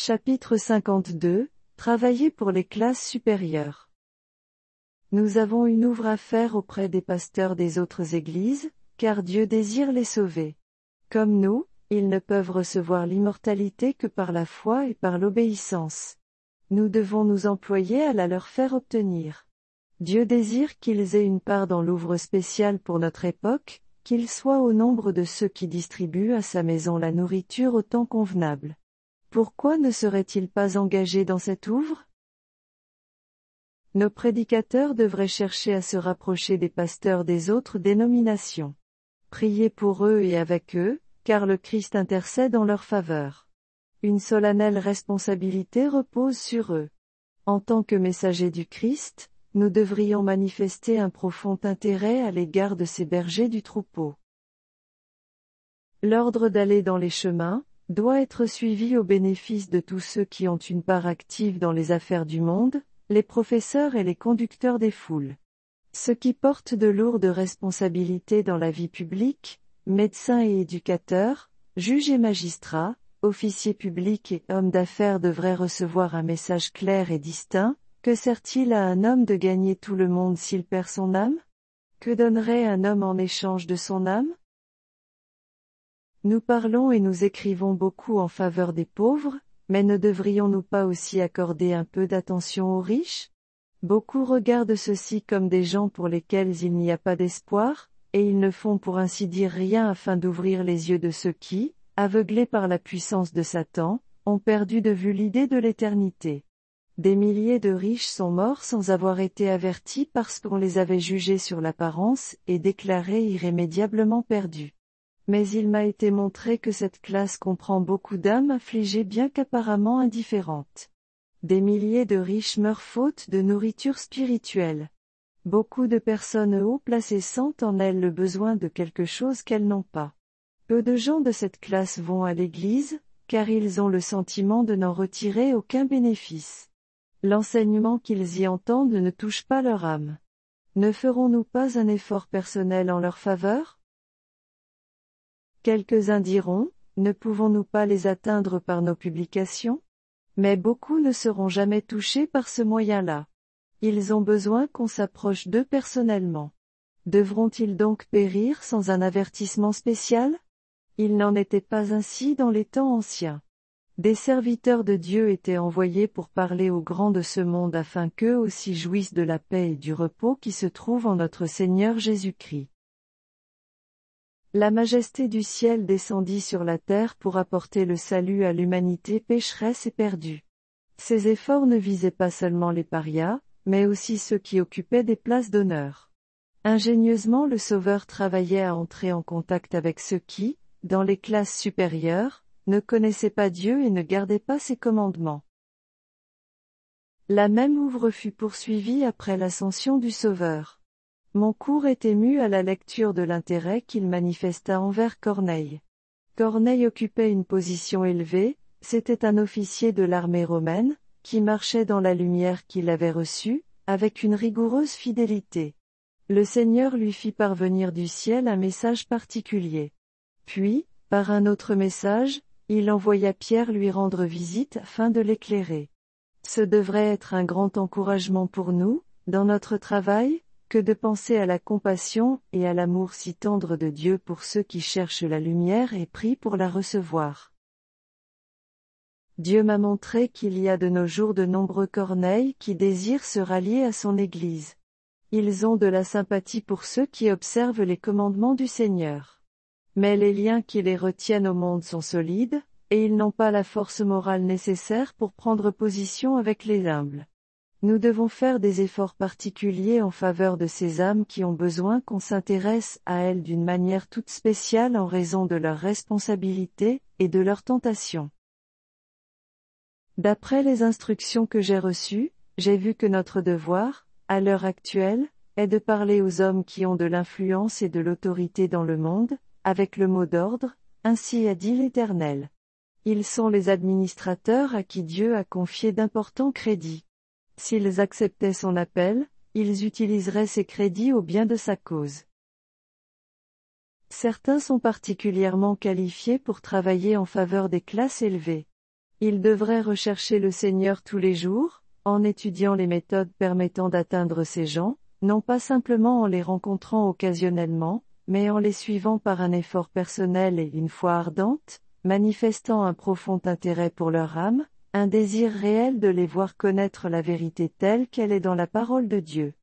Chapitre 52, Travailler pour les classes supérieures. Nous avons une œuvre à faire auprès des pasteurs des autres églises, car Dieu désire les sauver. Comme nous, ils ne peuvent recevoir l'immortalité que par la foi et par l'obéissance. Nous devons nous employer à la leur faire obtenir. Dieu désire qu'ils aient une part dans l'œuvre spéciale pour notre époque, qu'ils soient au nombre de ceux qui distribuent à sa maison la nourriture au temps convenable. Pourquoi ne seraient-ils pas engagés dans cette œuvre? Nos prédicateurs devraient chercher à se rapprocher des pasteurs des autres dénominations. Priez pour eux et avec eux, car le Christ intercède en leur faveur. Une solennelle responsabilité repose sur eux. En tant que messagers du Christ, nous devrions manifester un profond intérêt à l'égard de ces bergers du troupeau. L'ordre d'aller dans les chemins doit être suivi au bénéfice de tous ceux qui ont une part active dans les affaires du monde, les professeurs et les conducteurs des foules. Ceux qui portent de lourdes responsabilités dans la vie publique, médecins et éducateurs, juges et magistrats, officiers publics et hommes d'affaires devraient recevoir un message clair et distinct. Que sert-il à un homme de gagner tout le monde s'il perd son âme? Que donnerait un homme en échange de son âme? Nous parlons et nous écrivons beaucoup en faveur des pauvres, mais ne devrions-nous pas aussi accorder un peu d'attention aux riches? Beaucoup regardent ceux-ci comme des gens pour lesquels il n'y a pas d'espoir, et ils ne font pour ainsi dire rien afin d'ouvrir les yeux de ceux qui, aveuglés par la puissance de Satan, ont perdu de vue l'idée de l'éternité. Des milliers de riches sont morts sans avoir été avertis parce qu'on les avait jugés sur l'apparence et déclarés irrémédiablement perdus. Mais il m'a été montré que cette classe comprend beaucoup d'âmes affligées bien qu'apparemment indifférentes. Des milliers de riches meurent faute de nourriture spirituelle. Beaucoup de personnes haut placées sentent en elles le besoin de quelque chose qu'elles n'ont pas. Peu de gens de cette classe vont à l'église, car ils ont le sentiment de n'en retirer aucun bénéfice. L'enseignement qu'ils y entendent ne touche pas leur âme. Ne ferons-nous pas un effort personnel en leur faveur? Quelques-uns diront, ne pouvons-nous pas les atteindre par nos publications? Mais beaucoup ne seront jamais touchés par ce moyen-là. Ils ont besoin qu'on s'approche d'eux personnellement. Devront-ils donc périr sans un avertissement spécial? Il n'en était pas ainsi dans les temps anciens. Des serviteurs de Dieu étaient envoyés pour parler aux grands de ce monde afin qu'eux aussi jouissent de la paix et du repos qui se trouvent en notre Seigneur Jésus-Christ. La majesté du ciel descendit sur la terre pour apporter le salut à l'humanité pécheresse et perdue. Ces efforts ne visaient pas seulement les parias, mais aussi ceux qui occupaient des places d'honneur. Ingénieusement le Sauveur travaillait à entrer en contact avec ceux qui, dans les classes supérieures, ne connaissaient pas Dieu et ne gardaient pas ses commandements. La même œuvre fut poursuivie après l'ascension du Sauveur. Mon cours est ému à la lecture de l'intérêt qu'il manifesta envers Corneille. Corneille occupait une position élevée, c'était un officier de l'armée romaine, qui marchait dans la lumière qu'il avait reçue, avec une rigoureuse fidélité. Le Seigneur lui fit parvenir du ciel un message particulier. Puis, par un autre message, il envoya Pierre lui rendre visite afin de l'éclairer. Ce devrait être un grand encouragement pour nous, dans notre travail, que de penser à la compassion et à l'amour si tendre de Dieu pour ceux qui cherchent la lumière et prient pour la recevoir. Dieu m'a montré qu'il y a de nos jours de nombreux Corneilles qui désirent se rallier à son Église. Ils ont de la sympathie pour ceux qui observent les commandements du Seigneur. Mais les liens qui les retiennent au monde sont solides, et ils n'ont pas la force morale nécessaire pour prendre position avec les humbles. Nous devons faire des efforts particuliers en faveur de ces âmes qui ont besoin qu'on s'intéresse à elles d'une manière toute spéciale en raison de leurs responsabilités et de leurs tentations. D'après les instructions que j'ai reçues, j'ai vu que notre devoir, à l'heure actuelle, est de parler aux hommes qui ont de l'influence et de l'autorité dans le monde, avec le mot d'ordre, ainsi a dit l'Éternel. Ils sont les administrateurs à qui Dieu a confié d'importants crédits. S'ils acceptaient son appel, ils utiliseraient ces crédits au bien de sa cause. Certains sont particulièrement qualifiés pour travailler en faveur des classes élevées. Ils devraient rechercher le Seigneur tous les jours, en étudiant les méthodes permettant d'atteindre ces gens, non pas simplement en les rencontrant occasionnellement, mais en les suivant par un effort personnel et une foi ardente, manifestant un profond intérêt pour leur âme, un désir réel de les voir connaître la vérité telle qu'elle est dans la parole de Dieu.